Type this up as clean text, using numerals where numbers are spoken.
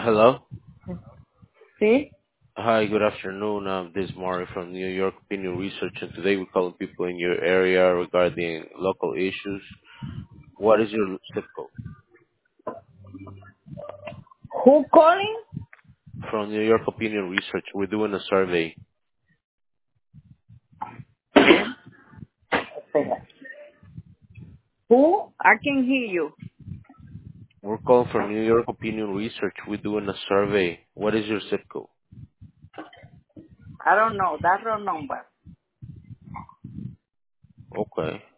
Hello. Sí. Hi, good afternoon. This is Mari from New York Opinion Research, and today we're calling people in your area regarding local issues. What is your zip code? Who calling? From New York Opinion Research, we're doing a survey. Espera. Who? I can hear you. We're calling from New York Opinion Research. We're doing a survey. What is your zip code? I don't know. That's wrong number. Okay.